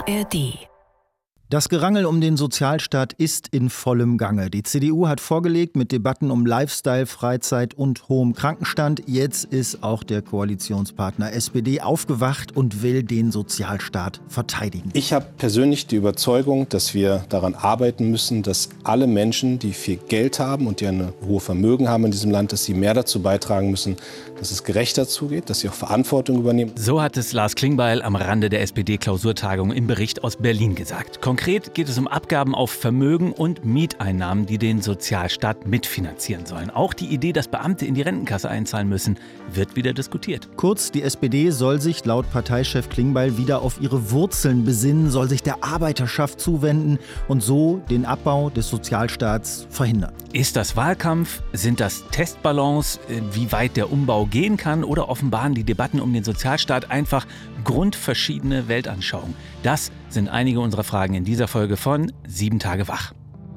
ARD. Das Gerangel um den Sozialstaat ist in vollem Gange. Die CDU hat vorgelegt mit Debatten um Lifestyle, Freizeit und hohem Krankenstand. Jetzt ist auch der Koalitionspartner SPD aufgewacht und will den Sozialstaat verteidigen. Ich habe persönlich die Überzeugung, dass wir daran arbeiten müssen, dass alle Menschen, die viel Geld haben und die ein hohes Vermögen haben in diesem Land, dass sie mehr dazu beitragen müssen, dass es gerechter zugeht, dass sie auch Verantwortung übernehmen. So hat es Lars Klingbeil am Rande der SPD-Klausurtagung im Bericht aus Berlin gesagt. Konkret geht es um Abgaben auf Vermögen und Mieteinnahmen, die den Sozialstaat mitfinanzieren sollen. Auch die Idee, dass Beamte in die Rentenkasse einzahlen müssen, wird wieder diskutiert. Kurz, die SPD soll sich laut Parteichef Klingbeil wieder auf ihre Wurzeln besinnen, soll sich der Arbeiterschaft zuwenden und so den Abbau des Sozialstaats verhindern. Ist das Wahlkampf? Sind das Testballons, wie weit der Umbau gehen kann? Oder offenbaren die Debatten um den Sozialstaat einfach grundverschiedene Weltanschauungen? Das sind einige unserer Fragen in dieser Folge von 7 Tage wach.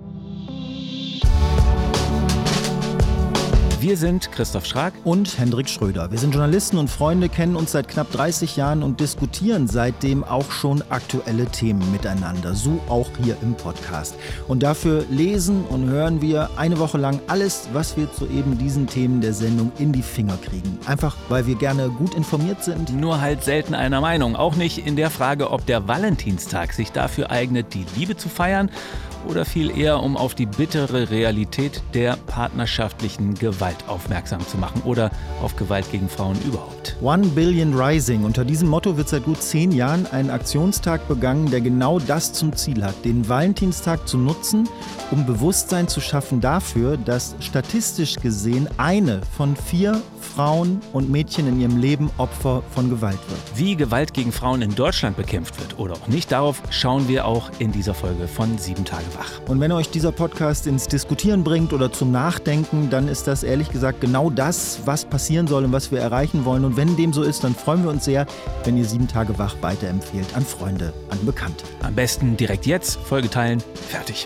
Wir sind Christoph Schrag und Hendrik Schröder. Wir sind Journalisten und Freunde, kennen uns seit knapp 30 Jahren und diskutieren seitdem auch schon aktuelle Themen miteinander. So auch hier im Podcast. Und dafür lesen und hören wir eine Woche lang alles, was wir zu eben diesen Themen der Sendung in die Finger kriegen. Einfach, weil wir gerne gut informiert sind. Nur halt selten einer Meinung. Auch nicht in der Frage, ob der Valentinstag sich dafür eignet, die Liebe zu feiern, oder viel eher, um auf die bittere Realität der partnerschaftlichen Gewalt aufmerksam zu machen oder auf Gewalt gegen Frauen überhaupt. One Billion Rising. Unter diesem Motto wird seit gut 10 Jahren ein Aktionstag begangen, der genau das zum Ziel hat, den Valentinstag zu nutzen, um Bewusstsein zu schaffen dafür, dass statistisch gesehen 1 von 4 Frauen und Mädchen in ihrem Leben Opfer von Gewalt wird. Wie Gewalt gegen Frauen in Deutschland bekämpft wird oder auch nicht, darauf schauen wir auch in dieser Folge von 7 Tage wach. Und wenn euch dieser Podcast ins Diskutieren bringt oder zum Nachdenken, dann ist das ehrlich gesagt genau das, was passieren soll und was wir erreichen wollen. Und wenn dem so ist, dann freuen wir uns sehr, wenn ihr 7 Tage wach weiterempfehlt an Freunde, an Bekannte. Am besten direkt jetzt, Folge teilen, fertig.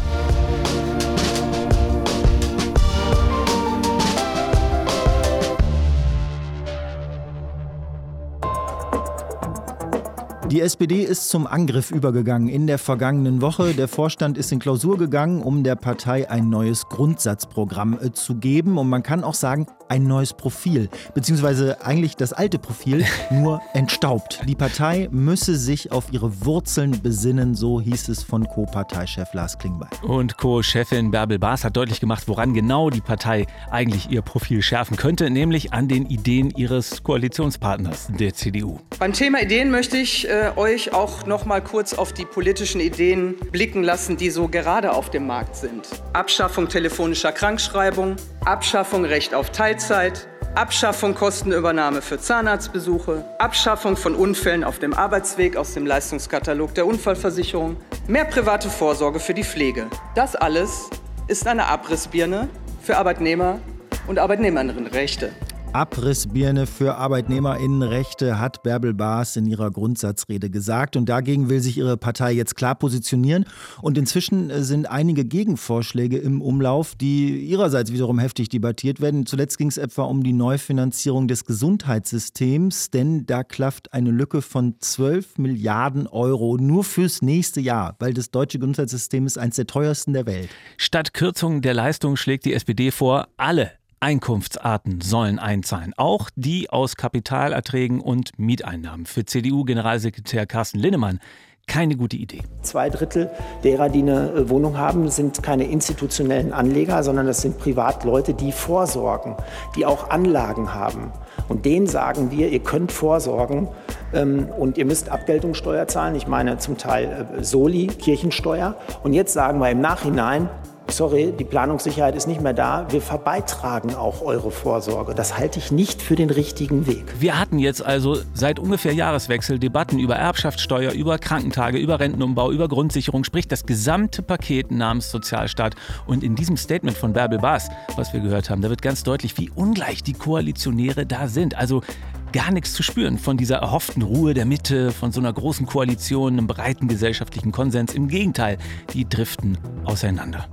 Die SPD ist zum Angriff übergegangen in der vergangenen Woche. Der Vorstand ist in Klausur gegangen, um der Partei ein neues Grundsatzprogramm zu geben. Und man kann auch sagen, ein neues Profil, beziehungsweise eigentlich das alte Profil, nur entstaubt. Die Partei müsse sich auf ihre Wurzeln besinnen, so hieß es von Co-Parteichef Lars Klingbeil. Und Co-Chefin Bärbel Baas hat deutlich gemacht, woran genau die Partei eigentlich ihr Profil schärfen könnte, nämlich an den Ideen ihres Koalitionspartners, der CDU. Beim Thema Ideen möchte ich euch auch noch mal kurz auf die politischen Ideen blicken lassen, die so gerade auf dem Markt sind. Abschaffung telefonischer Krankschreibung, Abschaffung Recht auf Teilzeit, Abschaffung Kostenübernahme für Zahnarztbesuche, Abschaffung von Unfällen auf dem Arbeitsweg aus dem Leistungskatalog der Unfallversicherung, mehr private Vorsorge für die Pflege. Das alles ist eine Abrissbirne für Arbeitnehmer und Arbeitnehmerinnenrechte. Abrissbirne für ArbeitnehmerInnenrechte, hat Bärbel Baas in ihrer Grundsatzrede gesagt. Und dagegen will sich ihre Partei jetzt klar positionieren. Und inzwischen sind einige Gegenvorschläge im Umlauf, die ihrerseits wiederum heftig debattiert werden. Zuletzt ging es etwa um die Neufinanzierung des Gesundheitssystems, denn da klafft eine Lücke von 12 Milliarden Euro nur fürs nächste Jahr, weil das deutsche Gesundheitssystem ist eines der teuersten der Welt. Statt Kürzung der Leistung schlägt die SPD vor, alle Einkunftsarten sollen einzahlen, auch die aus Kapitalerträgen und Mieteinnahmen. Für CDU-Generalsekretär Carsten Linnemann keine gute Idee. 2/3 derer, die eine Wohnung haben, sind keine institutionellen Anleger, sondern das sind Privatleute, die vorsorgen, die auch Anlagen haben. Und denen sagen wir, ihr könnt vorsorgen und ihr müsst Abgeltungssteuer zahlen. Ich meine zum Teil Soli, Kirchensteuer. Und jetzt sagen wir im Nachhinein, sorry, die Planungssicherheit ist nicht mehr da. Wir verbeitragen auch eure Vorsorge. Das halte ich nicht für den richtigen Weg. Wir hatten jetzt also seit ungefähr Jahreswechsel Debatten über Erbschaftssteuer, über Krankentage, über Rentenumbau, über Grundsicherung, sprich das gesamte Paket namens Sozialstaat. Und in diesem Statement von Bärbel Baas, was wir gehört haben, da wird ganz deutlich, wie ungleich die Koalitionäre da sind. Also gar nichts zu spüren von dieser erhofften Ruhe der Mitte, von so einer großen Koalition, einem breiten gesellschaftlichen Konsens. Im Gegenteil, die driften auseinander.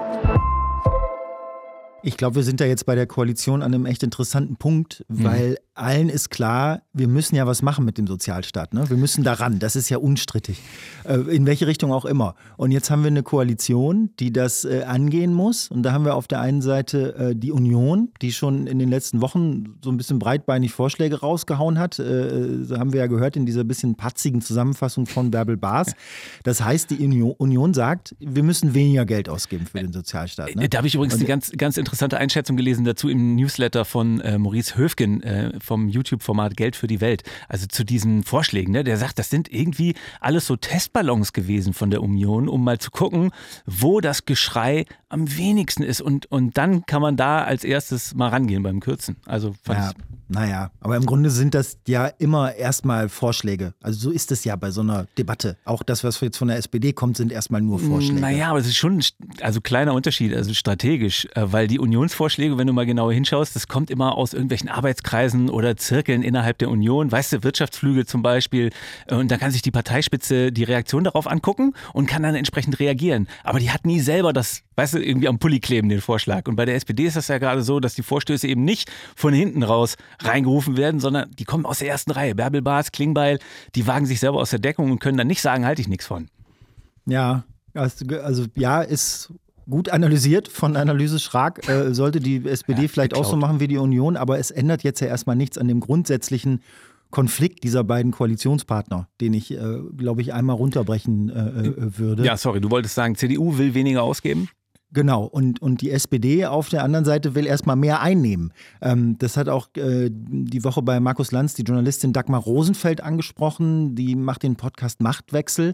Ich glaube, wir sind da jetzt bei der Koalition an einem echt interessanten Punkt, weil allen ist klar, wir müssen ja was machen mit dem Sozialstaat. Ne? Wir müssen daran, das ist ja unstrittig. In welche Richtung auch immer. Und jetzt haben wir eine Koalition, die das angehen muss. Und da haben wir auf der einen Seite die Union, die schon in den letzten Wochen so ein bisschen breitbeinig Vorschläge rausgehauen hat. Haben wir ja gehört in dieser bisschen patzigen Zusammenfassung von Bärbel Baas. Das heißt, die Union sagt, wir müssen weniger Geld ausgeben für den Sozialstaat. Ne? Da habe ich übrigens eine ganz interessante Einschätzung gelesen dazu im Newsletter von Maurice Höfgen vom YouTube-Format Geld für die Welt. Also zu diesen Vorschlägen. Ne? Der sagt, das sind irgendwie alles so Testballons gewesen von der Union, um mal zu gucken, wo das Geschrei am wenigsten ist. Und dann kann man da als erstes mal rangehen beim Kürzen. Also Naja, aber im Grunde sind das ja immer erstmal Vorschläge. Also so ist es ja bei so einer Debatte. Auch das, was jetzt von der SPD kommt, sind erstmal nur Vorschläge. Naja, aber es ist schon ein kleiner Unterschied, also strategisch, weil die Unionsvorschläge, wenn du mal genauer hinschaust, das kommt immer aus irgendwelchen Arbeitskreisen oder Zirkeln innerhalb der Union, weißt du, Wirtschaftsflügel zum Beispiel, und da kann sich die Parteispitze die Reaktion darauf angucken und kann dann entsprechend reagieren. Aber die hat nie selber das, weißt du, irgendwie am Pulli kleben, den Vorschlag. Und bei der SPD ist das ja gerade so, dass die Vorstöße eben nicht von hinten raus reingerufen werden, sondern die kommen aus der ersten Reihe. Bärbel Baas, Klingbeil, die wagen sich selber aus der Deckung und können dann nicht sagen, halte ich nichts von. Ja, also ja, ist gut analysiert von Analyse Schrag. Sollte die SPD vielleicht auch so machen wie die Union, aber es ändert jetzt ja erstmal nichts an dem grundsätzlichen Konflikt dieser beiden Koalitionspartner, den ich, glaube ich, einmal runterbrechen würde. Ja, sorry, du wolltest sagen, CDU will weniger ausgeben? Genau, und die SPD auf der anderen Seite will erstmal mehr einnehmen. Das hat auch die Woche bei Markus Lanz die Journalistin Dagmar Rosenfeld angesprochen, die macht den Podcast Machtwechsel.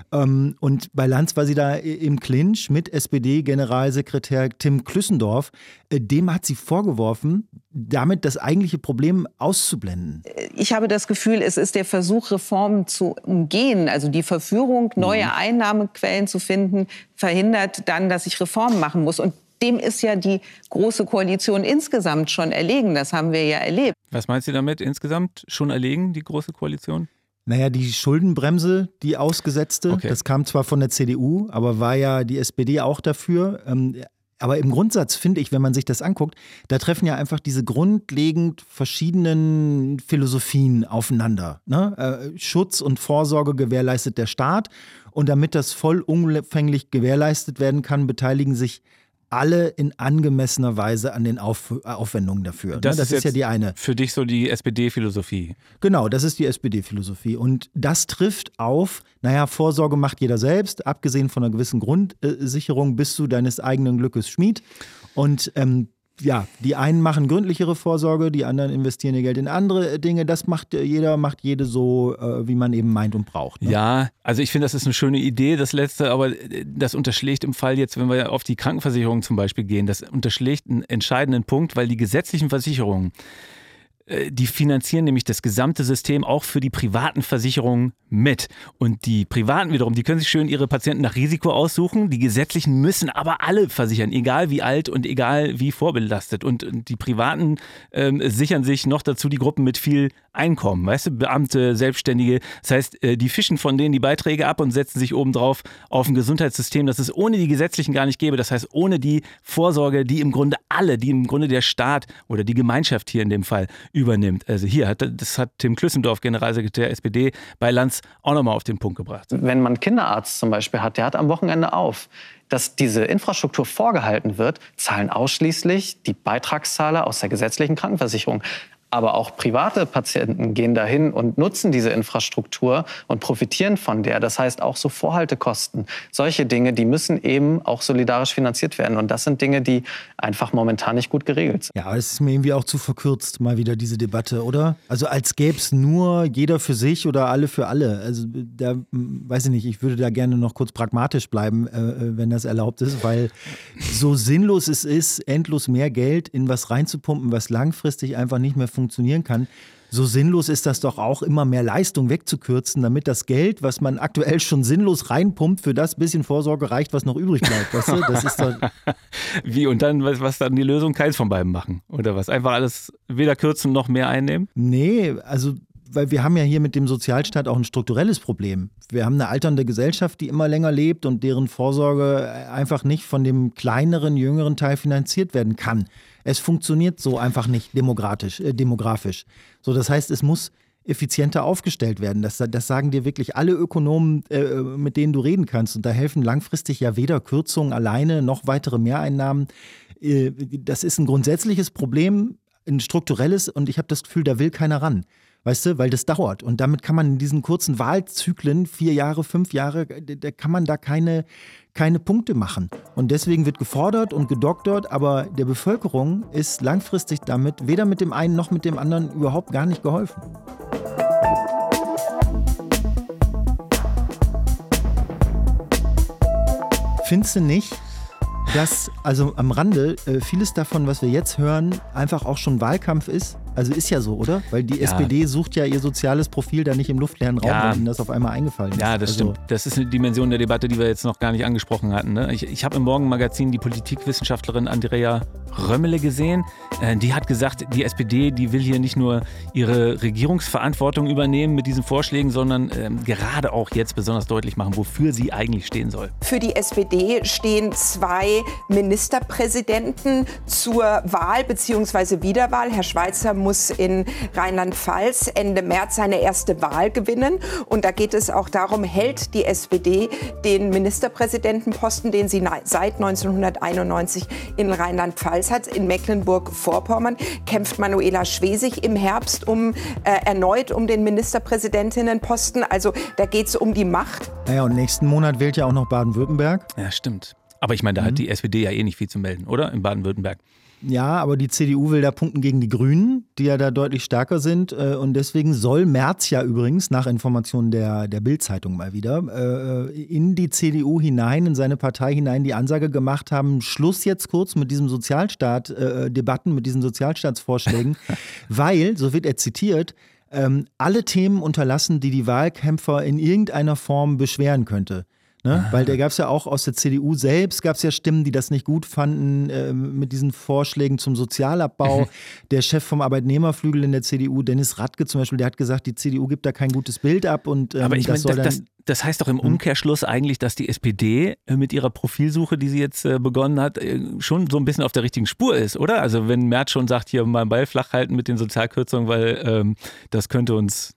Und bei Lanz war sie da im Clinch mit SPD-Generalsekretär Tim Klüssendorf. Dem hat sie vorgeworfen, damit das eigentliche Problem auszublenden. Ich habe das Gefühl, es ist der Versuch, Reformen zu umgehen. Also die Verführung, neue Einnahmequellen zu finden, verhindert dann, dass ich Reformen machen muss. Und dem ist ja die Große Koalition insgesamt schon erlegen. Das haben wir ja erlebt. Was meinst du damit insgesamt? Schon erlegen, die Große Koalition? Naja, die Schuldenbremse, die ausgesetzte, das kam zwar von der CDU, aber war ja die SPD auch dafür. Aber im Grundsatz finde ich, wenn man sich das anguckt, da treffen ja einfach diese grundlegend verschiedenen Philosophien aufeinander. Ne? Schutz und Vorsorge gewährleistet der Staat. Und damit das vollumfänglich gewährleistet werden kann, beteiligen sich alle in angemessener Weise an den Aufwendungen dafür. Das ist ja die eine. Für dich so die SPD-Philosophie. Genau, das ist die SPD-Philosophie. Und das trifft auf, Vorsorge macht jeder selbst, abgesehen von einer gewissen Grundsicherung bist du deines eigenen Glückes Schmied. Und die einen machen gründlichere Vorsorge, die anderen investieren ihr Geld in andere Dinge. Das macht jede so, wie man eben meint und braucht. Ne? Ja, also ich finde, das ist eine schöne Idee, das Letzte, aber das unterschlägt im Fall jetzt, wenn wir auf die Krankenversicherung zum Beispiel gehen, das unterschlägt einen entscheidenden Punkt, weil die gesetzlichen Versicherungen, die finanzieren nämlich das gesamte System auch für die privaten Versicherungen mit. Und die Privaten wiederum, die können sich schön ihre Patienten nach Risiko aussuchen. Die gesetzlichen müssen aber alle versichern, egal wie alt und egal wie vorbelastet. Und die Privaten sichern sich noch dazu die Gruppen mit viel Einkommen. Weißt du, Beamte, Selbstständige. Das heißt, die fischen von denen die Beiträge ab und setzen sich obendrauf auf ein Gesundheitssystem, das es ohne die gesetzlichen gar nicht gäbe. Das heißt, ohne die Vorsorge, die im Grunde der Staat oder die Gemeinschaft hier in dem Fall übernimmt. Also das hat Tim Klüssendorf, Generalsekretär SPD, bei Lanz auch nochmal auf den Punkt gebracht. Wenn man einen Kinderarzt zum Beispiel hat, der hat am Wochenende auf, dass diese Infrastruktur vorgehalten wird, zahlen ausschließlich die Beitragszahler aus der gesetzlichen Krankenversicherung. Aber auch private Patienten gehen dahin und nutzen diese Infrastruktur und profitieren von der. Das heißt auch so Vorhaltekosten. Solche Dinge, die müssen eben auch solidarisch finanziert werden. Und das sind Dinge, die einfach momentan nicht gut geregelt sind. Ja, aber es ist mir irgendwie auch zu verkürzt, mal wieder diese Debatte, oder? Also als gäbe es nur jeder für sich oder alle für alle. Also da, weiß ich nicht, ich würde da gerne noch kurz pragmatisch bleiben, wenn das erlaubt ist, weil so sinnlos es ist, endlos mehr Geld in was reinzupumpen, was langfristig einfach nicht mehr funktionieren kann. So sinnlos ist das doch auch, immer mehr Leistung wegzukürzen, damit das Geld, was man aktuell schon sinnlos reinpumpt, für das bisschen Vorsorge reicht, was noch übrig bleibt. Weißt du? Das ist doch Wie, und dann, was dann die Lösung? Keins von beiden machen? Oder was? Einfach alles weder kürzen noch mehr einnehmen? Nee, also weil wir haben ja hier mit dem Sozialstaat auch ein strukturelles Problem. Wir haben eine alternde Gesellschaft, die immer länger lebt und deren Vorsorge einfach nicht von dem kleineren, jüngeren Teil finanziert werden kann. Es funktioniert so einfach nicht demografisch. So, das heißt, es muss effizienter aufgestellt werden. Das sagen dir wirklich alle Ökonomen, mit denen du reden kannst. Und da helfen langfristig ja weder Kürzungen alleine noch weitere Mehreinnahmen. Das ist ein grundsätzliches Problem, ein strukturelles, und ich habe das Gefühl, da will keiner ran. Weißt du, weil das dauert. Und damit kann man in diesen kurzen Wahlzyklen, 4 Jahre, 5 Jahre, da kann man da keine Punkte machen. Und deswegen wird gefordert und gedoktert, aber der Bevölkerung ist langfristig damit weder mit dem einen noch mit dem anderen überhaupt gar nicht geholfen. Findest du nicht, dass, also am Rande, vieles davon, was wir jetzt hören, einfach auch schon Wahlkampf ist? Also ist ja so, oder? Weil die SPD sucht ja ihr soziales Profil da nicht im luftleeren Raum, weil ihnen das auf einmal eingefallen ist. Ja, das stimmt. Das ist eine Dimension der Debatte, die wir jetzt noch gar nicht angesprochen hatten. Ne? Ich habe im Morgenmagazin die Politikwissenschaftlerin Andrea Römmele gesehen. Die hat gesagt, die SPD, die will hier nicht nur ihre Regierungsverantwortung übernehmen mit diesen Vorschlägen, sondern gerade auch jetzt besonders deutlich machen, wofür sie eigentlich stehen soll. Für die SPD stehen 2 Ministerpräsidenten zur Wahl bzw. Wiederwahl. Herr Schweizer muss in Rheinland-Pfalz Ende März seine erste Wahl gewinnen. Und da geht es auch darum, hält die SPD den Ministerpräsidentenposten, den sie seit 1991 in Rheinland-Pfalz hat. In Mecklenburg-Vorpommern kämpft Manuela Schwesig im Herbst erneut um den Ministerpräsidentinnenposten. Also da geht es um die Macht. Naja, und nächsten Monat wählt ja auch noch Baden-Württemberg. Ja, stimmt. Aber ich meine, da hat die SPD ja eh nicht viel zu melden, oder? In Baden-Württemberg. Ja, aber die CDU will da punkten gegen die Grünen, die ja da deutlich stärker sind. Und deswegen soll Merz ja übrigens, nach Informationen der Bild-Zeitung mal wieder, in die CDU hinein, in seine Partei hinein die Ansage gemacht haben, Schluss jetzt kurz mit diesem Sozialstaat-Debatten, mit diesen Sozialstaatsvorschlägen, weil, so wird er zitiert, alle Themen unterlassen, die die Wahlkämpfer in irgendeiner Form beschweren könnte. Ne? Weil da gab es ja auch aus der CDU selbst, gab es ja Stimmen, die das nicht gut fanden mit diesen Vorschlägen zum Sozialabbau. Der Chef vom Arbeitnehmerflügel in der CDU, Dennis Radke zum Beispiel, der hat gesagt, die CDU gibt da kein gutes Bild ab. Und, aber ich meine, das heißt doch im Umkehrschluss eigentlich, dass die SPD mit ihrer Profilsuche, die sie jetzt begonnen hat, schon so ein bisschen auf der richtigen Spur ist, oder? Also wenn Merz schon sagt, hier mal Ball flach halten mit den Sozialkürzungen, weil das könnte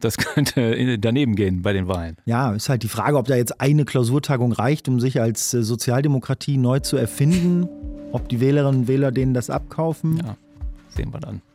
daneben gehen bei den Wahlen. Ja, ist halt die Frage, ob da jetzt eine Klausurtagung reicht, um sich als Sozialdemokratie neu zu erfinden, ob die Wählerinnen und Wähler denen das abkaufen. Ja, sehen wir dann.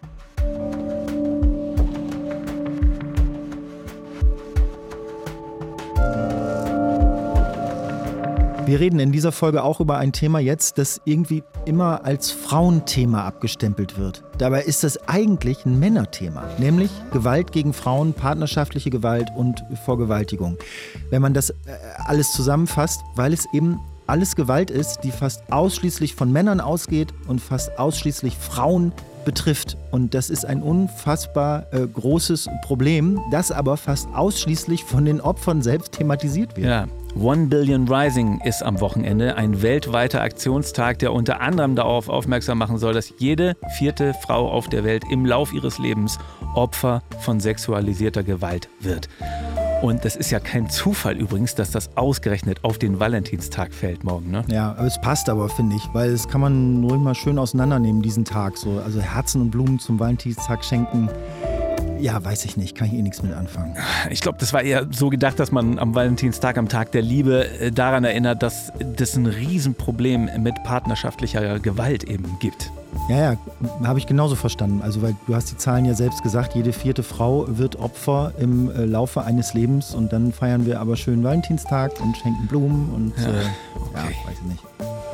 Wir reden in dieser Folge auch über ein Thema jetzt, das irgendwie immer als Frauenthema abgestempelt wird. Dabei ist das eigentlich ein Männerthema, nämlich Gewalt gegen Frauen, partnerschaftliche Gewalt und Vergewaltigung. Wenn man das alles zusammenfasst, weil es eben alles Gewalt ist, die fast ausschließlich von Männern ausgeht und fast ausschließlich Frauen betrifft. Und das ist ein unfassbar großes Problem, das aber fast ausschließlich von den Opfern selbst thematisiert wird. Ja. One Billion Rising ist am Wochenende ein weltweiter Aktionstag, der unter anderem darauf aufmerksam machen soll, dass jede 4. Frau auf der Welt im Lauf ihres Lebens Opfer von sexualisierter Gewalt wird. Und das ist ja kein Zufall übrigens, dass das ausgerechnet auf den Valentinstag fällt morgen, ne? Ja, es passt aber, finde ich, weil das kann man ruhig mal schön auseinandernehmen, diesen Tag. So. Also Herzen und Blumen zum Valentinstag schenken. Ja, weiß ich nicht, kann ich eh nichts mit anfangen. Ich glaube, das war eher so gedacht, dass man am Valentinstag, am Tag der Liebe, daran erinnert, dass das ein Riesenproblem mit partnerschaftlicher Gewalt eben gibt. Ja, habe ich genauso verstanden. Also, weil du hast die Zahlen ja selbst gesagt, jede 4. Frau wird Opfer im Laufe eines Lebens und dann feiern wir aber schön Valentinstag und schenken Blumen und okay. Ja, weiß ich nicht.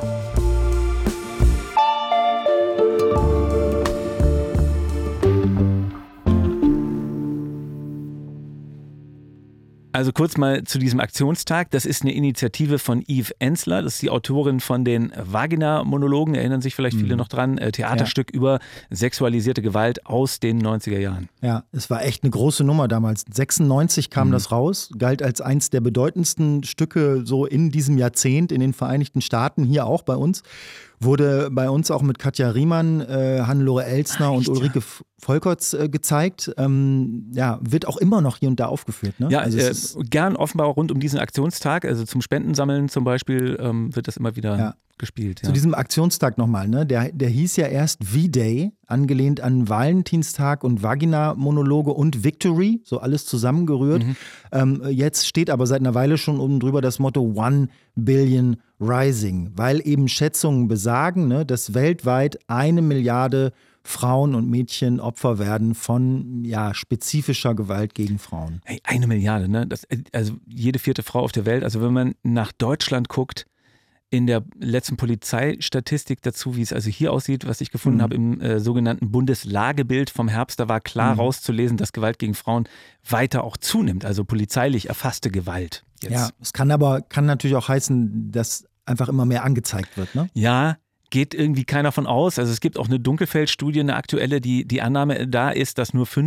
Also kurz mal zu diesem Aktionstag. Das ist eine Initiative von Eve Ensler. Das ist die Autorin von den Vagina-Monologen. Erinnern sich vielleicht viele noch dran. Theaterstück über sexualisierte Gewalt aus den 90er Jahren. Ja, es war echt eine große Nummer damals. 96 kam das raus. Galt als eins der bedeutendsten Stücke so in diesem Jahrzehnt in den Vereinigten Staaten, hier auch bei uns. Wurde bei uns auch mit Katja Riemann, Hannelore Elsner und Ulrike Volkerts gezeigt. Wird auch immer noch hier und da aufgeführt. Ne? Ja, also gern offenbar rund um diesen Aktionstag. Also zum Spendensammeln zum Beispiel wird das immer wieder gespielt. Ja. Zu diesem Aktionstag nochmal, ne? Der hieß ja erst V-Day, angelehnt an Valentinstag und Vagina-Monologe und Victory, so alles zusammengerührt. Jetzt steht aber seit einer Weile schon oben drüber das Motto 1 Billion Rising, weil eben Schätzungen besagen, ne, dass weltweit 1 Milliarde Frauen und Mädchen Opfer werden von spezifischer Gewalt gegen Frauen. Hey, 1 Milliarde, ne? Also jede 4. Frau auf der Welt. Also wenn man nach Deutschland guckt, in der letzten Polizeistatistik dazu, wie es also hier aussieht, was ich gefunden habe im sogenannten Bundeslagebild vom Herbst, da war klar rauszulesen, dass Gewalt gegen Frauen weiter auch zunimmt, also polizeilich erfasste Gewalt. Jetzt. Ja, es kann natürlich auch heißen, dass einfach immer mehr angezeigt wird, ne? Ja, geht irgendwie keiner von aus. Also es gibt auch eine Dunkelfeld-Studie, eine aktuelle, die Annahme da ist, dass nur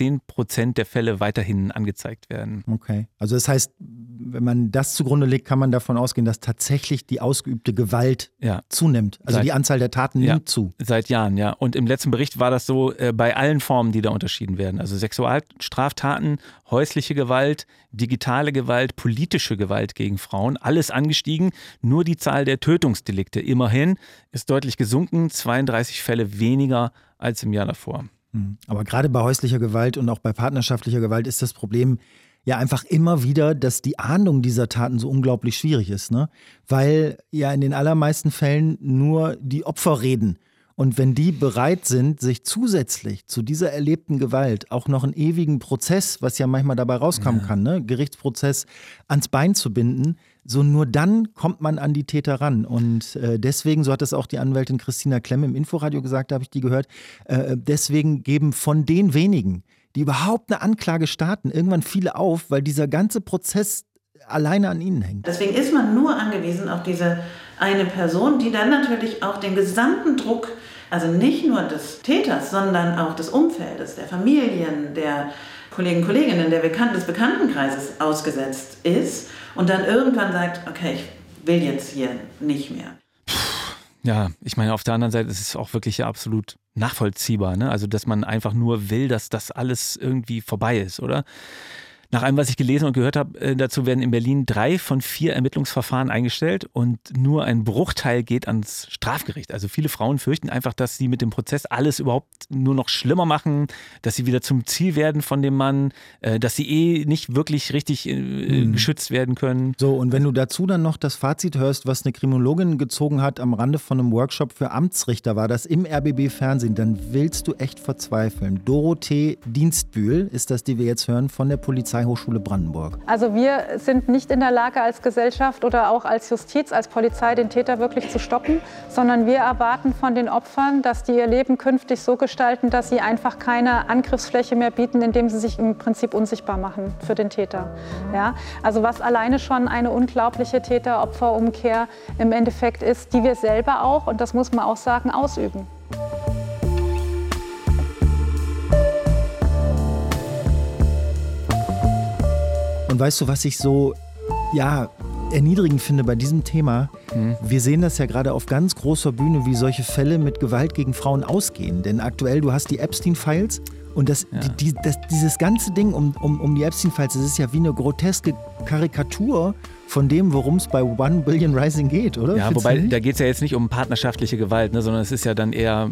5-10% der Fälle weiterhin angezeigt werden. Okay, also das heißt, wenn man das zugrunde legt, kann man davon ausgehen, dass tatsächlich die ausgeübte Gewalt zunimmt. Also die Anzahl der Taten nimmt zu. Seit Jahren, ja. Und im letzten Bericht war das so bei allen Formen, die da unterschieden werden. Also Sexualstraftaten, häusliche Gewalt, digitale Gewalt, politische Gewalt gegen Frauen, alles angestiegen. Nur die Zahl der Tötungsdelikte immerhin ist deutlich gesunken, 32 Fälle weniger als im Jahr davor. Aber gerade bei häuslicher Gewalt und auch bei partnerschaftlicher Gewalt ist das Problem ja einfach immer wieder, dass die Ahndung dieser Taten so unglaublich schwierig ist, ne? Weil ja in den allermeisten Fällen nur die Opfer reden. Und wenn die bereit sind, sich zusätzlich zu dieser erlebten Gewalt auch noch einen ewigen Prozess, was ja manchmal dabei rauskommen kann, ne? Gerichtsprozess ans Bein zu binden, so nur dann kommt man an die Täter ran. Und deswegen, so hat das auch die Anwältin Christina Klemm im Inforadio gesagt, da habe ich die gehört, deswegen geben von den wenigen, die überhaupt eine Anklage starten, irgendwann viele auf, weil dieser ganze Prozess alleine an ihnen hängt. Deswegen ist man nur angewiesen auf diese eine Person, die dann natürlich auch den gesamten Druck, also nicht nur des Täters, sondern auch des Umfeldes, der Familien, der Kollegen, Kolleginnen, des Bekanntenkreises ausgesetzt ist und dann irgendwann sagt, okay, ich will jetzt hier nicht mehr. Ja, ich meine, auf der anderen Seite ist es auch wirklich absolut nachvollziehbar, ne? Also, dass man einfach nur will, dass das alles irgendwie vorbei ist, oder? Nach allem, was ich gelesen und gehört habe, dazu werden in Berlin 3 von 4 Ermittlungsverfahren eingestellt und nur ein Bruchteil geht ans Strafgericht. Also viele Frauen fürchten einfach, dass sie mit dem Prozess alles überhaupt nur noch schlimmer machen, dass sie wieder zum Ziel werden von dem Mann, dass sie nicht wirklich richtig geschützt werden können. So, und wenn du dazu dann noch das Fazit hörst, was eine Kriminologin gezogen hat am Rande von einem Workshop für Amtsrichter, war das im RBB-Fernsehen, dann willst du echt verzweifeln. Dorothee Dienstbühl ist das, die wir jetzt hören, von der Polizeihochschule Brandenburg. Also wir sind nicht in der Lage als Gesellschaft oder auch als Justiz, als Polizei den Täter wirklich zu stoppen, sondern wir erwarten von den Opfern, dass die ihr Leben künftig so gestalten, dass sie einfach keine Angriffsfläche mehr bieten, indem sie sich im Prinzip unsichtbar machen für den Täter. Ja? Also was alleine schon eine unglaubliche Täter-Opfer-Umkehr im Endeffekt ist, die wir selber auch, und das muss man auch sagen, ausüben. Und weißt du, was ich so, erniedrigend finde bei diesem Thema? Wir sehen das ja gerade auf ganz großer Bühne, wie solche Fälle mit Gewalt gegen Frauen ausgehen. Denn aktuell, du hast die Epstein-Files und dieses ganze Ding um die Epstein-Files, das ist ja wie eine groteske Karikatur von dem, worum es bei 1 Billion Rising geht, oder? Ja, wobei, da geht es ja jetzt nicht um partnerschaftliche Gewalt, ne, sondern es ist ja dann eher,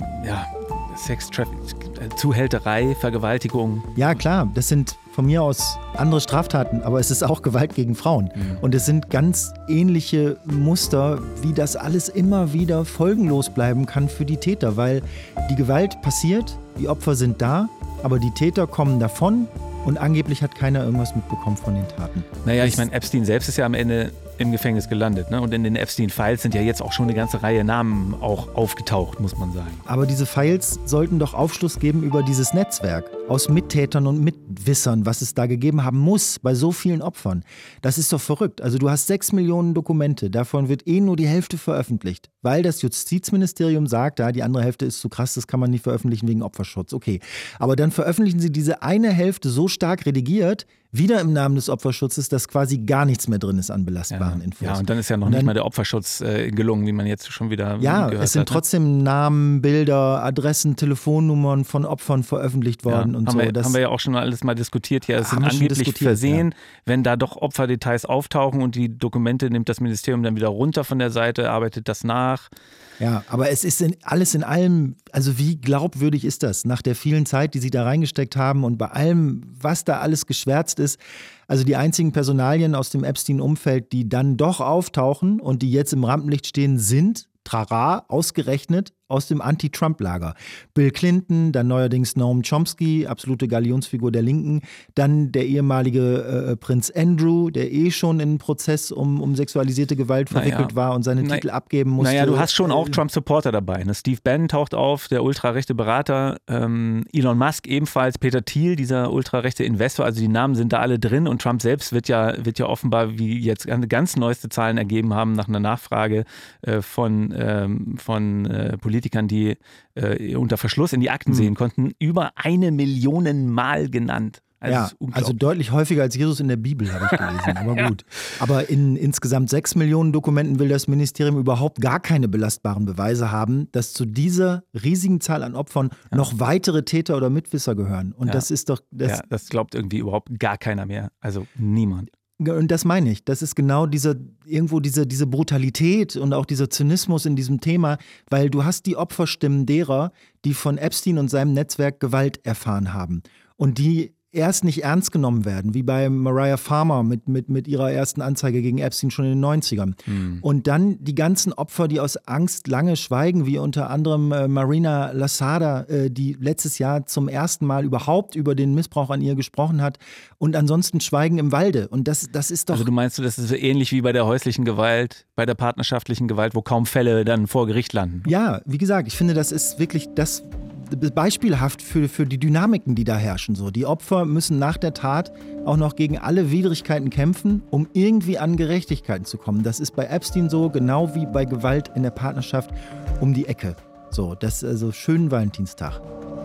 Zuhälterei, Vergewaltigung. Ja, klar, das sind von mir aus andere Straftaten, aber es ist auch Gewalt gegen Frauen. Und es sind ganz ähnliche Muster, wie das alles immer wieder folgenlos bleiben kann für die Täter, weil die Gewalt passiert, die Opfer sind da, aber die Täter kommen davon und angeblich hat keiner irgendwas mitbekommen von den Taten. Naja, ich meine, Epstein selbst ist ja am Ende im Gefängnis gelandet, ne? Und in den Epstein-Files sind ja jetzt auch schon eine ganze Reihe Namen auch aufgetaucht, muss man sagen. Aber diese Files sollten doch Aufschluss geben über dieses Netzwerk aus Mittätern und Mitwissern, was es da gegeben haben muss bei so vielen Opfern. Das ist doch verrückt. Also du hast 6 Millionen Dokumente, davon wird nur die Hälfte veröffentlicht, weil das Justizministerium sagt, die andere Hälfte ist zu krass, das kann man nicht veröffentlichen wegen Opferschutz. Okay, aber dann veröffentlichen sie diese eine Hälfte so stark redigiert, wieder im Namen des Opferschutzes, dass quasi gar nichts mehr drin ist an Belastbarem. klaren Infos. Ja, und dann ist ja noch nicht mal der Opferschutz gelungen, wie man jetzt schon wieder gehört hat. Es sind trotzdem Namen, Bilder, Adressen, Telefonnummern von Opfern veröffentlicht worden und so. Haben wir ja auch schon alles mal diskutiert. Ja, es sind angeblich Versehen, wenn da doch Opferdetails auftauchen und die Dokumente nimmt das Ministerium dann wieder runter von der Seite, arbeitet das nach. Ja, aber es ist alles in allem, also wie glaubwürdig ist das nach der vielen Zeit, die Sie da reingesteckt haben und bei allem, was da alles geschwärzt ist. Also die einzigen Personalien aus dem Epstein-Umfeld, die dann doch auftauchen und die jetzt im Rampenlicht stehen, sind, trara, ausgerechnet aus dem Anti-Trump-Lager. Bill Clinton, dann neuerdings Noam Chomsky, absolute Galionsfigur der Linken, dann der ehemalige Prinz Andrew, der schon in einen Prozess um sexualisierte Gewalt verwickelt war und seine Titel abgeben musste. Naja, du hast schon auch Trump-Supporter dabei. Ne? Steve Bannon taucht auf, der ultrarechte Berater, Elon Musk ebenfalls, Peter Thiel, dieser ultrarechte Investor, also die Namen sind da alle drin und Trump selbst wird ja offenbar, wie jetzt ganz neueste Zahlen ergeben haben, nach einer Nachfrage von Politikern, die unter Verschluss in die Akten sehen konnten, über 1 Million Mal genannt. Also deutlich häufiger als Jesus in der Bibel, habe ich gelesen, aber gut. Aber in insgesamt 6 Millionen Dokumenten will das Ministerium überhaupt gar keine belastbaren Beweise haben, dass zu dieser riesigen Zahl an Opfern noch weitere Täter oder Mitwisser gehören. Und das ist doch... Das glaubt irgendwie überhaupt gar keiner mehr, also niemand. Und das meine ich, das ist genau diese Brutalität und auch dieser Zynismus in diesem Thema, weil du hast die Opferstimmen derer, die von Epstein und seinem Netzwerk Gewalt erfahren haben und die erst nicht ernst genommen werden, wie bei Mariah Farmer mit ihrer ersten Anzeige gegen Epstein schon in den 90ern. Und dann die ganzen Opfer, die aus Angst lange schweigen, wie unter anderem Marina Lasada, die letztes Jahr zum ersten Mal überhaupt über den Missbrauch an ihr gesprochen hat und ansonsten schweigen im Walde. Und das ist doch... Also du meinst, das ist so ähnlich wie bei der häuslichen Gewalt, bei der partnerschaftlichen Gewalt, wo kaum Fälle dann vor Gericht landen? Ja, wie gesagt, ich finde, das ist wirklich das... beispielhaft für die Dynamiken, die da herrschen. So, die Opfer müssen nach der Tat auch noch gegen alle Widrigkeiten kämpfen, um irgendwie an Gerechtigkeiten zu kommen. Das ist bei Epstein so, genau wie bei Gewalt in der Partnerschaft um die Ecke. So, das ist also schönen Valentinstag.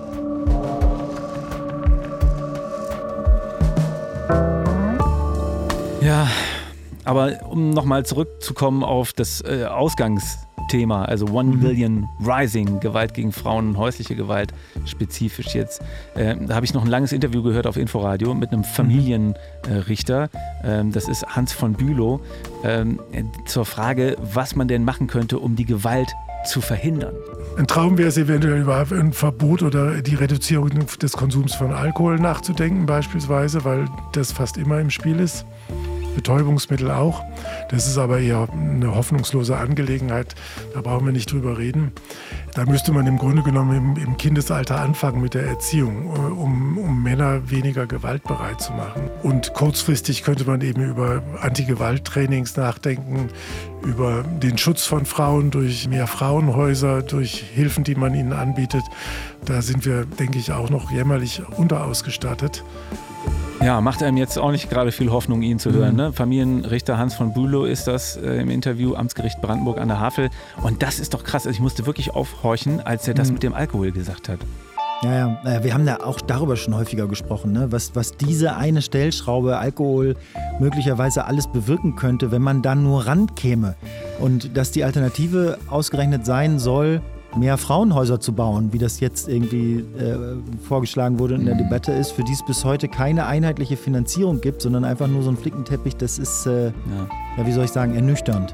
Ja, aber um nochmal zurückzukommen auf das Ausgangsthema, also 1 Billion Rising, Gewalt gegen Frauen, häusliche Gewalt, spezifisch jetzt. Da habe ich noch ein langes Interview gehört auf Inforadio mit einem Familienrichter. Das ist Hans von Bülow. Zur Frage, was man denn machen könnte, um die Gewalt zu verhindern. Ein Traum wäre es eventuell über ein Verbot oder die Reduzierung des Konsums von Alkohol nachzudenken beispielsweise, weil das fast immer im Spiel ist. Betäubungsmittel auch. Das ist aber eher eine hoffnungslose Angelegenheit. Da brauchen wir nicht drüber reden. Da müsste man im Grunde genommen im Kindesalter anfangen mit der Erziehung, um Männer weniger gewaltbereit zu machen. Und kurzfristig könnte man eben über Anti-Gewalt-Trainings nachdenken, über den Schutz von Frauen durch mehr Frauenhäuser, durch Hilfen, die man ihnen anbietet. Da sind wir, denke ich, auch noch jämmerlich unterausgestattet. Ja, macht einem jetzt auch nicht gerade viel Hoffnung, ihn zu hören. Ne? Familienrichter Hans von Bülow ist das im Interview, Amtsgericht Brandenburg an der Havel. Und das ist doch krass. Also ich musste wirklich aufhorchen, als er das mit dem Alkohol gesagt hat. Ja, wir haben da auch darüber schon häufiger gesprochen, ne? Was diese eine Stellschraube Alkohol möglicherweise alles bewirken könnte, wenn man dann nur rankäme. Und dass die Alternative ausgerechnet sein soll, mehr Frauenhäuser zu bauen, wie das jetzt irgendwie vorgeschlagen wurde in der Debatte ist, für die es bis heute keine einheitliche Finanzierung gibt, sondern einfach nur so ein Flickenteppich, das ist, wie soll ich sagen, ernüchternd.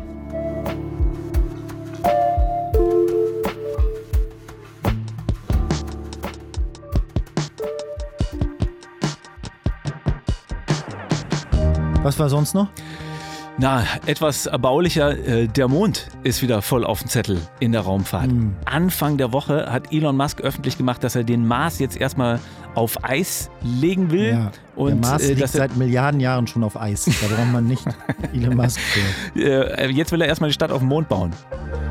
Was war sonst noch? Na, etwas erbaulicher, der Mond ist wieder voll auf dem Zettel in der Raumfahrt. Anfang der Woche hat Elon Musk öffentlich gemacht, dass er den Mars jetzt erstmal auf Eis legen will. Ja, und der Mars liegt seit Milliarden Jahren schon auf Eis. Da braucht man nicht Elon Musk für. Jetzt will er erstmal die Stadt auf dem Mond bauen.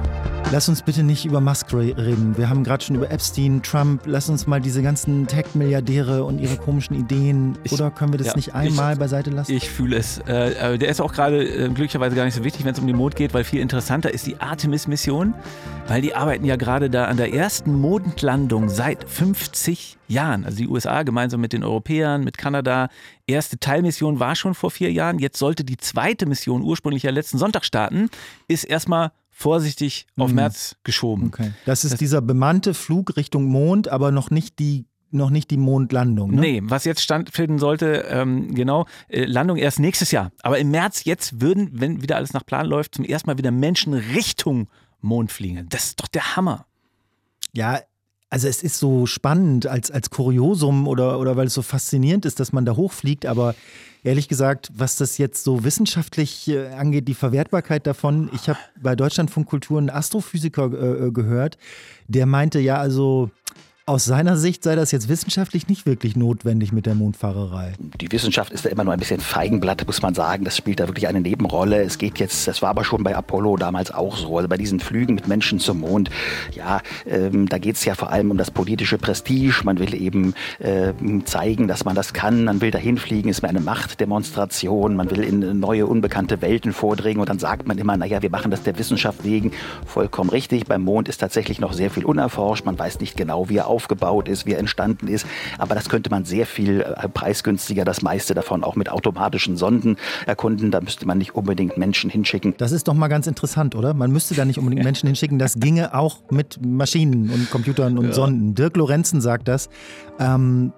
Lass uns bitte nicht über Musk reden. Wir haben gerade schon über Epstein, Trump. Lass uns mal diese ganzen Tech-Milliardäre und ihre komischen Ideen. Oder können wir das nicht einmal beiseite lassen? Ich fühle es. Der ist auch gerade glücklicherweise gar nicht so wichtig, wenn es um den Mond geht, weil viel interessanter ist die Artemis-Mission. Weil die arbeiten ja gerade da an der ersten Mondlandung seit 50 Jahren. Also die USA gemeinsam mit den Europäern, mit Kanada. Erste Teilmission war schon vor 4 Jahren. Jetzt sollte die zweite Mission ursprünglich ja letzten Sonntag starten. Ist erstmal vorsichtig auf März geschoben. Okay. Das ist dieser bemannte Flug Richtung Mond, aber noch nicht die Mondlandung, ne? Nee, was jetzt stattfinden sollte, Landung erst nächstes Jahr. Aber im März jetzt würden, wenn wieder alles nach Plan läuft, zum ersten Mal wieder Menschen Richtung Mond fliegen. Das ist doch der Hammer. Ja, also es ist so spannend als Kuriosum oder weil es so faszinierend ist, dass man da hochfliegt, aber ehrlich gesagt, was das jetzt so wissenschaftlich angeht, die Verwertbarkeit davon, ich habe bei Deutschlandfunk Kultur einen Astrophysiker gehört, der meinte ja, also aus seiner Sicht sei das jetzt wissenschaftlich nicht wirklich notwendig mit der Mondfahrerei. Die Wissenschaft ist da immer nur ein bisschen Feigenblatt, muss man sagen. Das spielt da wirklich eine Nebenrolle. Es geht jetzt, das war aber schon bei Apollo damals auch so. Also bei diesen Flügen mit Menschen zum Mond, ja, da geht es ja vor allem um das politische Prestige. Man will eben zeigen, dass man das kann. Man will dahin fliegen, ist eine Machtdemonstration. Man will in neue, unbekannte Welten vordringen. Und dann sagt man immer, naja, wir machen das der Wissenschaft wegen. Vollkommen richtig. Beim Mond ist tatsächlich noch sehr viel unerforscht. Man weiß nicht genau, wie er aufgebaut ist, wie er entstanden ist. Aber das könnte man sehr viel preisgünstiger, das meiste davon auch mit automatischen Sonden erkunden. Da müsste man nicht unbedingt Menschen hinschicken. Das ist doch mal ganz interessant, oder? Man müsste da nicht unbedingt Menschen hinschicken. Das ginge auch mit Maschinen und Computern und Sonden. Dirk Lorenzen sagt das. Und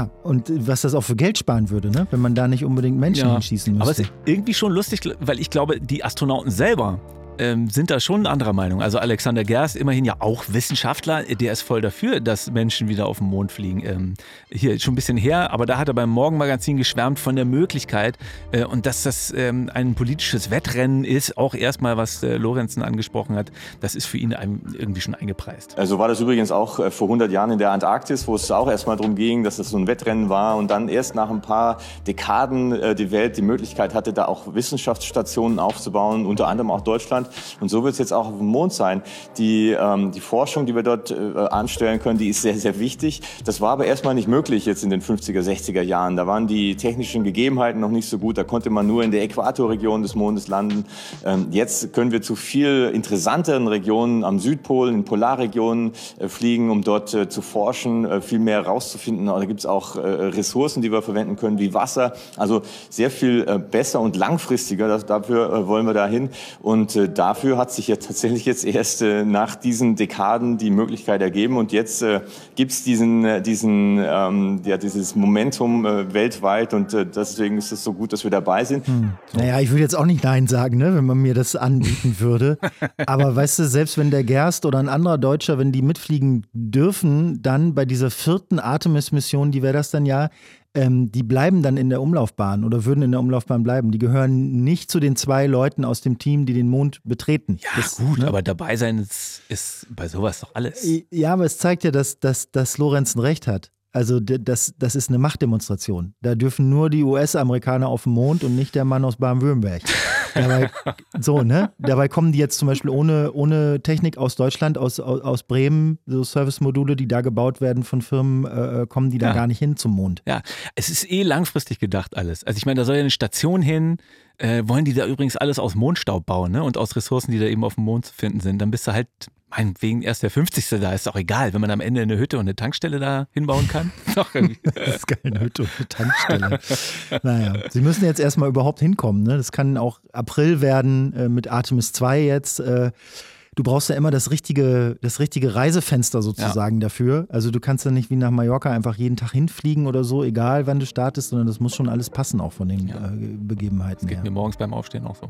was das auch für Geld sparen würde, ne? Wenn man da nicht unbedingt Menschen hinschießen müsste. Aber es ist irgendwie schon lustig, weil ich glaube, die Astronauten selber sind da schon anderer Meinung. Also Alexander Gerst, immerhin ja auch Wissenschaftler, der ist voll dafür, dass Menschen wieder auf den Mond fliegen. Hier schon ein bisschen her, aber da hat er beim Morgenmagazin geschwärmt von der Möglichkeit und dass das ein politisches Wettrennen ist, auch erstmal, was Lorenzen angesprochen hat, das ist für ihn irgendwie schon eingepreist. Also war das übrigens auch vor 100 Jahren in der Antarktis, wo es auch erstmal darum ging, dass das so ein Wettrennen war und dann erst nach ein paar Dekaden die Welt die Möglichkeit hatte, da auch Wissenschaftsstationen aufzubauen, unter anderem auch Deutschland. Und so wird es jetzt auch auf dem Mond sein. Die Forschung, die wir dort anstellen können, die ist sehr, sehr wichtig. Das war aber erstmal nicht möglich jetzt in den 50er, 60er Jahren. Da waren die technischen Gegebenheiten noch nicht so gut. Da konnte man nur in der Äquatorregion des Mondes landen. Jetzt können wir zu viel interessanteren Regionen am Südpol, in Polarregionen fliegen, um dort zu forschen, viel mehr rauszufinden. Da gibt es auch Ressourcen, die wir verwenden können, wie Wasser. Also sehr viel besser und langfristiger. Dafür wollen wir dahin. Und dafür hat sich ja tatsächlich jetzt erst nach diesen Dekaden die Möglichkeit ergeben und jetzt gibt es dieses Momentum weltweit und deswegen ist es so gut, dass wir dabei sind. Naja, ich würde jetzt auch nicht Nein sagen, ne, wenn man mir das anbieten würde, aber weißt du, selbst wenn der Gerst oder ein anderer Deutscher, wenn die mitfliegen dürfen, dann bei dieser 4. Artemis-Mission, die wäre das dann ja, die bleiben dann in der Umlaufbahn oder würden in der Umlaufbahn bleiben. Die gehören nicht zu den 2 Leuten aus dem Team, die den Mond betreten. Ja, gut, aber dabei sein ist bei sowas doch alles. Ja, aber es zeigt ja, dass Lorenzen recht hat. Also das ist eine Machtdemonstration. Da dürfen nur die US-Amerikaner auf den Mond und nicht der Mann aus Baden-Württemberg. Dabei kommen die jetzt zum Beispiel ohne Technik aus Deutschland, aus Bremen, so Service-Module, die da gebaut werden von Firmen, kommen die da gar nicht hin zum Mond. Ja, es ist langfristig gedacht alles. Also ich meine, da soll ja eine Station hin, wollen die da übrigens alles aus Mondstaub bauen, ne? Und aus Ressourcen, die da eben auf dem Mond zu finden sind. Dann bist du halt meinetwegen erst der 50. da, ist auch egal, wenn man am Ende eine Hütte und eine Tankstelle da hinbauen kann. Das ist geil, eine Hütte und eine Tankstelle. Naja, sie müssen jetzt erstmal überhaupt hinkommen, ne? Das kann auch April werden mit Artemis 2 jetzt. Du brauchst ja immer das richtige Reisefenster sozusagen dafür. Also du kannst ja nicht wie nach Mallorca einfach jeden Tag hinfliegen oder so, egal wann du startest, sondern das muss schon alles passen, auch von den Begebenheiten her. Das geht mir morgens beim Aufstehen auch so.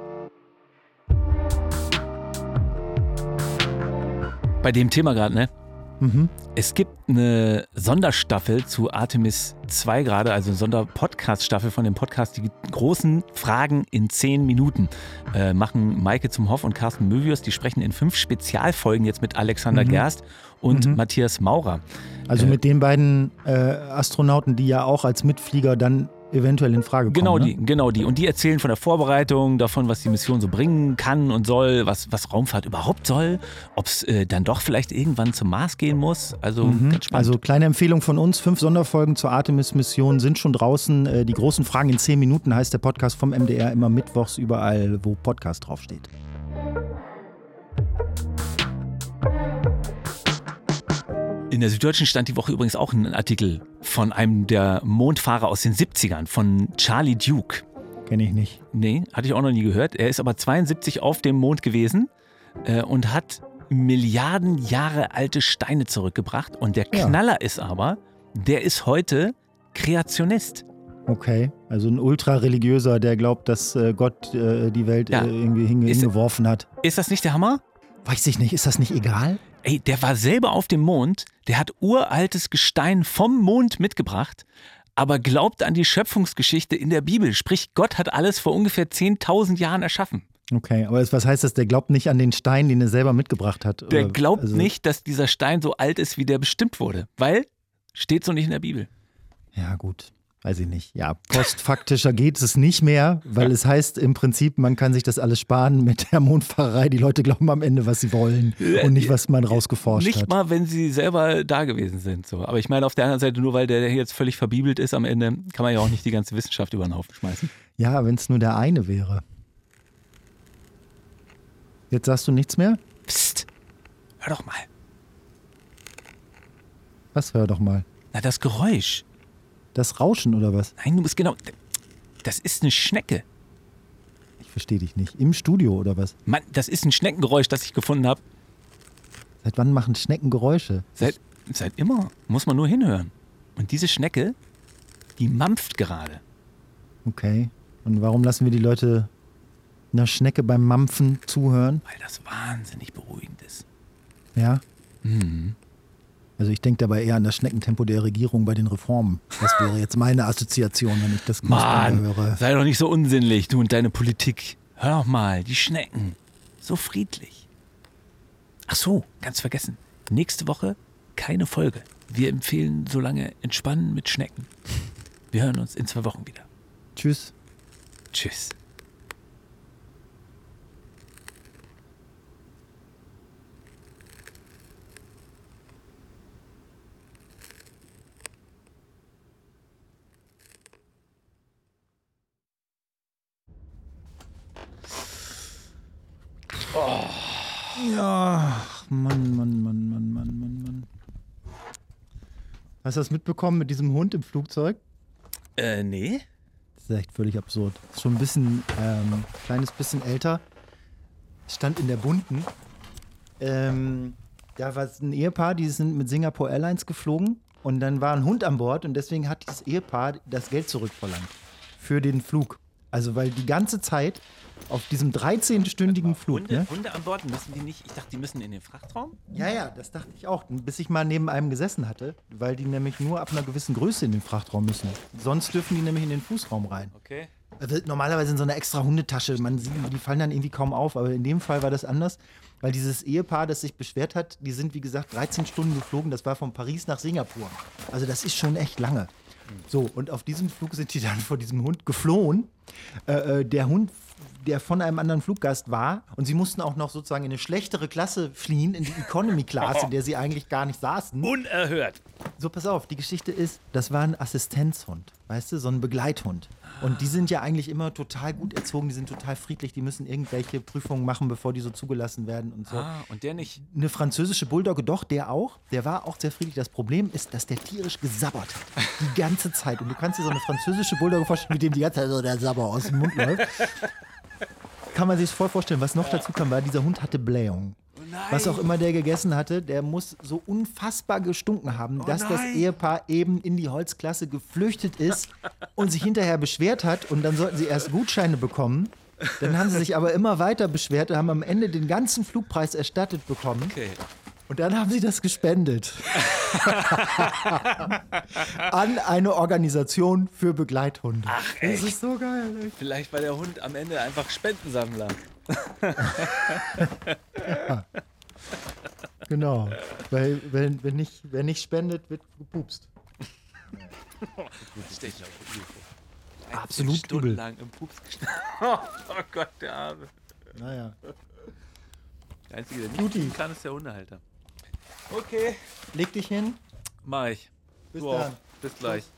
Bei dem Thema gerade, ne? Es gibt eine Sonderstaffel zu Artemis 2 gerade, also eine Sonderpodcast-Staffel von dem Podcast Die großen Fragen in 10 Minuten. Machen Maike zum Hoff und Carsten Mövius, die sprechen in 5 Spezialfolgen jetzt mit Alexander Gerst und Matthias Maurer. Also mit den beiden Astronauten, die ja auch als Mitflieger dann eventuell in Frage kommen. Genau die. Und die erzählen von der Vorbereitung, davon, was die Mission so bringen kann und soll, was Raumfahrt überhaupt soll, ob es dann doch vielleicht irgendwann zum Mars gehen muss. Also ganz spannend. Also kleine Empfehlung von uns, 5 Sonderfolgen zur Artemis-Mission sind schon draußen. Die großen Fragen in 10 Minuten heißt der Podcast vom MDR, immer mittwochs überall, wo Podcast draufsteht. In der Süddeutschen stand die Woche übrigens auch ein Artikel von einem der Mondfahrer aus den 70ern, von Charlie Duke. Kenne ich nicht. Nee, hatte ich auch noch nie gehört. Er ist aber 72 auf dem Mond gewesen und hat Milliarden Jahre alte Steine zurückgebracht. Und der Knaller ist aber, der ist heute Kreationist. Okay, also ein ultra-religiöser, der glaubt, dass Gott die Welt irgendwie hingeworfen hat. Ist das nicht der Hammer? Weiß ich nicht, ist das nicht egal? Ey, der war selber auf dem Mond, der hat uraltes Gestein vom Mond mitgebracht, aber glaubt an die Schöpfungsgeschichte in der Bibel. Sprich, Gott hat alles vor ungefähr 10.000 Jahren erschaffen. Okay, aber was heißt das? Der glaubt nicht an den Stein, den er selber mitgebracht hat? Der glaubt nicht, dass dieser Stein so alt ist, wie der bestimmt wurde, weil steht so nicht in der Bibel. Ja, gut. Weiß ich nicht. Ja, postfaktischer geht es nicht mehr, weil es heißt im Prinzip, man kann sich das alles sparen mit der Mondfahrerei. Die Leute glauben am Ende, was sie wollen und nicht, was man rausgeforscht hat. Nicht mal, wenn sie selber da gewesen sind. So. Aber ich meine, auf der anderen Seite, nur weil der jetzt völlig verbibelt ist, am Ende kann man ja auch nicht die ganze Wissenschaft über den Haufen schmeißen. Ja, wenn es nur der eine wäre. Jetzt sagst du nichts mehr? Psst, hör doch mal. Was, hör doch mal? Na, das Geräusch. Das Rauschen oder was? Nein, du musst genau... Das ist eine Schnecke. Ich verstehe dich nicht. Im Studio oder was? Mann, das ist ein Schneckengeräusch, das ich gefunden habe. Seit wann machen Schnecken Geräusche? Seit immer. Muss man nur hinhören. Und diese Schnecke, die mampft gerade. Okay. Und warum lassen wir die Leute einer Schnecke beim Mampfen zuhören? Weil das wahnsinnig beruhigend ist. Ja? Mhm. Also ich denke dabei eher an das Schneckentempo der Regierung bei den Reformen. Das wäre jetzt meine Assoziation, wenn ich das Mann, höre. Sei doch nicht so unsinnlich, du und deine Politik. Hör doch mal, die Schnecken. So friedlich. Ach so, ganz vergessen. Nächste Woche keine Folge. Wir empfehlen so lange Entspannen mit Schnecken. Wir hören uns in 2 Wochen wieder. Tschüss. Tschüss. Oh. Ja, Mann. Hast du das mitbekommen mit diesem Hund im Flugzeug? Nee. Das ist echt völlig absurd. Ist schon ein bisschen, kleines bisschen älter. Stand in der Bunten. Da war ein Ehepaar, die sind mit Singapore Airlines geflogen. Und dann war ein Hund an Bord und deswegen hat dieses Ehepaar das Geld zurückverlangt. Für den Flug. Also weil die ganze Zeit auf diesem 13-stündigen Flug. Hunde an Bord, müssen die nicht? Ich dachte, die müssen in den Frachtraum? Ja, das dachte ich auch. Bis ich mal neben einem gesessen hatte, weil die nämlich nur ab einer gewissen Größe in den Frachtraum müssen. Sonst dürfen die nämlich in den Fußraum rein. Okay. Also normalerweise in so einer extra Hundetasche. Man sieht, die fallen dann irgendwie kaum auf. Aber in dem Fall war das anders, weil dieses Ehepaar, das sich beschwert hat, die sind, wie gesagt, 13 Stunden geflogen. Das war von Paris nach Singapur. Also das ist schon echt lange. So, und auf diesem Flug sind die dann vor diesem Hund geflohen. Der Hund, der von einem anderen Fluggast war. Und sie mussten auch noch sozusagen in eine schlechtere Klasse fliehen, in die Economy-Class, in der sie eigentlich gar nicht saßen. Unerhört. So, pass auf, die Geschichte ist, das war ein Assistenzhund, weißt du, so ein Begleithund. Und die sind ja eigentlich immer total gut erzogen, die sind total friedlich, die müssen irgendwelche Prüfungen machen, bevor die so zugelassen werden und so. Ah, und der nicht? Eine französische Bulldogge, doch, der auch. Der war auch sehr friedlich. Das Problem ist, dass der tierisch gesabbert hat. Die ganze Zeit. Und du kannst dir so eine französische Bulldogge vorstellen, mit dem die ganze Zeit so der Sabber aus dem Mund läuft. Kann man sich voll vorstellen. Was noch dazu kam, war, dieser Hund hatte Blähung. Was auch immer der gegessen hatte, der muss so unfassbar gestunken haben, dass das Ehepaar eben in die Holzklasse geflüchtet ist und sich hinterher beschwert hat. Und dann sollten sie erst Gutscheine bekommen. Dann haben sie sich aber immer weiter beschwert und haben am Ende den ganzen Flugpreis erstattet bekommen. Okay. Und dann haben sie das gespendet. An eine Organisation für Begleithunde. Ach, echt? Das ist so geil. Ey. Vielleicht war der Hund am Ende einfach Spendensammler. Ja. Genau. Weil wer nicht spendet, wird gepupst. Das stell ich mir auch gut vor. absolut übel. Stundenlang im Pups gestanden. Oh Gott, der Arme. Naja. Der Einzige, der nicht tun kann, ist der Hundehalter. Okay. Leg dich hin. Mach ich. Bis du dann. Auch. Bis gleich.